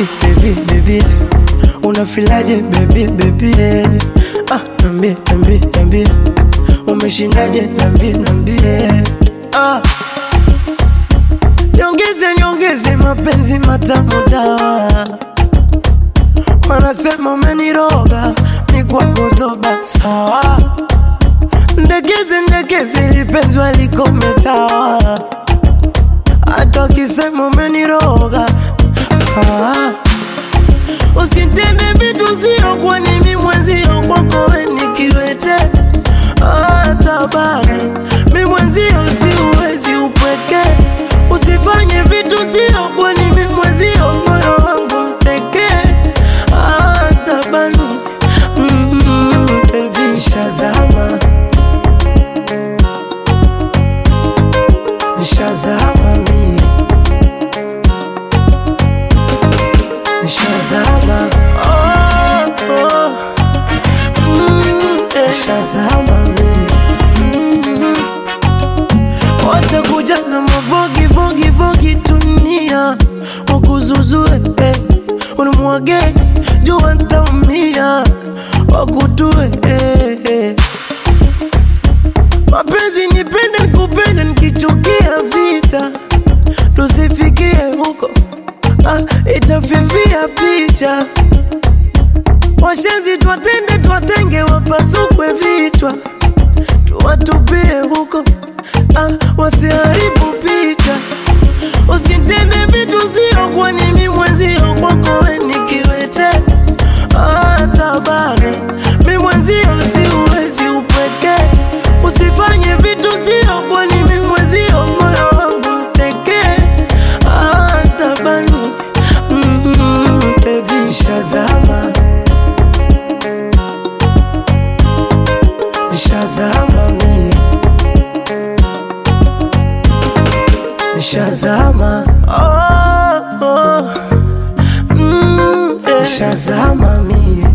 baby unafilaje baby Niambie umeshindaje niambie Niongeze mapenzi matamu dawa wanasema umeniroga mi kwako zoba sawa Ndekeze lipenzi walikometawa hata kisema umeniroga Usitende vitu sio kwa nimi mwenzio kwako we nikiwete tabani mi mwenzio siuwezi upweke Usifanye vitu sio kwa nimi mwenzio moyo wangu mteke tabani baby Shazama mi Shazama Shazama mi Watakuja na mavogi dunia wakuzuzue unimwage jua ntaumia wakutue Mapenzi nipende nikupende nikichukia vita tusifikie huko itafifia picha Washenzi twatenge wapasukwe vichwa tuwatupie huko wasiharibu picha Usitende vitu sio kwa nimi mwenzio kwako we nikiwete tabani mi mwenzio siuwezi upweke Usifanye vitu sio kwa nimi mwenzio moyo wangu mteke tabani baby Shazama mi Shazama Shazama mi